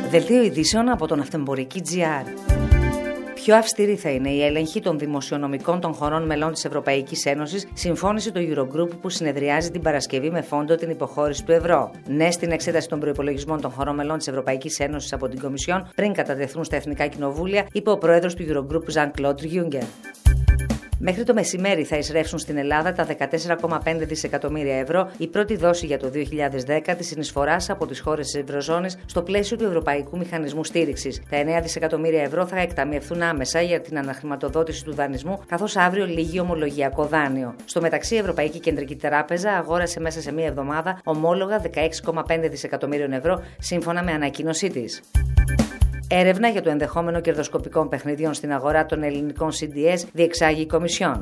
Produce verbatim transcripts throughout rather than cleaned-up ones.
Δελτίο ειδήσεων από τον Ναυτεμπορική τζι αρ. Πιο αυστηρή θα είναι η έλεγχη των δημοσιονομικών των χωρών μελών της Ευρωπαϊκής Ένωσης, συμφώνησε το Eurogroup που συνεδριάζει την Παρασκευή με φόντο την υποχώρηση του ευρώ. Ναι στην εξέταση των προϋπολογισμών των χωρών μελών της Ευρωπαϊκής Ένωσης από την Κομισιόν πριν κατατεθούν στα εθνικά κοινοβούλια, είπε ο πρόεδρος του Eurogroup Jean-Claude Juncker. Μέχρι το μεσημέρι θα εισρεύσουν στην Ελλάδα τα δεκατέσσερα κόμμα πέντε δισεκατομμύρια ευρώ, η πρώτη δόση για το δύο χιλιάδες δέκα της συνεισφοράς από τις χώρες της Ευρωζώνης στο πλαίσιο του Ευρωπαϊκού Μηχανισμού Στήριξης. Τα εννέα δισεκατομμύρια ευρώ θα εκταμιευθούν άμεσα για την αναχρηματοδότηση του δανεισμού, καθώς αύριο λύγει ομολογιακό δάνειο. Στο μεταξύ, η Ευρωπαϊκή Κεντρική Τράπεζα αγόρασε μέσα σε μία εβδομάδα ομόλογα δεκαέξι κόμμα πέντε δισεκατομμύριων ευρώ, σύμφωνα με ανακοίνωσή της. Έρευνα για το ενδεχόμενο κερδοσκοπικών παιχνιδιών στην αγορά των ελληνικών σι ντι ες διεξάγει η Κομισιόν.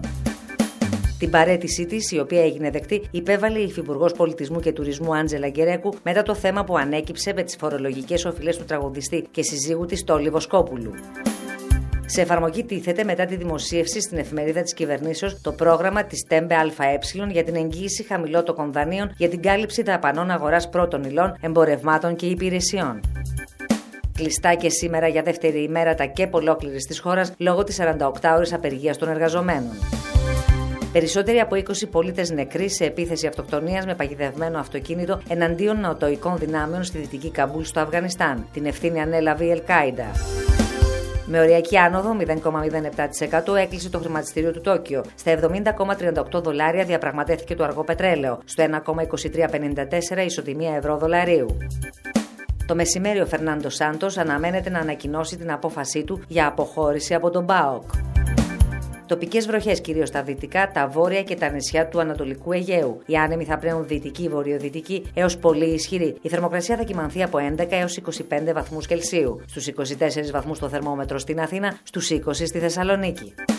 Την παραίτησή της, η οποία έγινε δεκτή, υπέβαλε η Υφυπουργός Πολιτισμού και Τουρισμού Άντζελα Γκερέκου μετά το θέμα που ανέκυψε με τις φορολογικές οφειλές του τραγουδιστή και συζύγου της Τόλι Βοσκόπουλου. Σε εφαρμογή τίθεται μετά τη δημοσίευση στην εφημερίδα της κυβερνήσεως το πρόγραμμα της ΤΕΜΠΕ ΑΕ για την εγγύηση χαμηλότοκων δανείων για την κάλυψη δαπανών αγοράς πρώτων υλών, εμπορευμάτων και υπηρεσιών. Κλειστά και σήμερα για δεύτερη ημέρα τα ΚΕΠ ολόκληρης της χώρας λόγω της σαρανταοκτάωρης απεργίας των εργαζομένων. Περισσότεροι από είκοσι πολίτες νεκροί σε επίθεση αυτοκτονίας με παγιδευμένο αυτοκίνητο εναντίον νοτοικών δυνάμεων στη δυτική Καμπούλ στο Αφγανιστάν. Την ευθύνη ανέλαβε η Ελ-Κάιντα. Με οριακή άνοδο μηδέν κόμμα μηδέν επτά τοις εκατό έκλεισε το χρηματιστήριο του Τόκιο. Στα εβδομήντα κόμμα τριάντα οκτώ δολάρια διαπραγματεύτηκε το αργό πετρέλαιο. Στο ένα κόμμα είκοσι τρία πενήντα τέσσερα ισοτιμία ευρώ δολαρίου. Το μεσημέρι ο Φερνάντο Σάντος αναμένεται να ανακοινώσει την απόφασή του για αποχώρηση από τον ΠΑΟΚ. Τοπικές βροχές κυρίως στα δυτικά, τα βόρεια και τα νησιά του Ανατολικού Αιγαίου. Οι άνεμοι θα πλέουν δυτική, βορειοδυτική έως πολύ ισχυρή. Η θερμοκρασία θα κυμανθεί από έντεκα έως είκοσι πέντε βαθμούς Κελσίου. Στους είκοσι τέσσερις βαθμούς το θερμόμετρο στην Αθήνα, στους είκοσι στη Θεσσαλονίκη.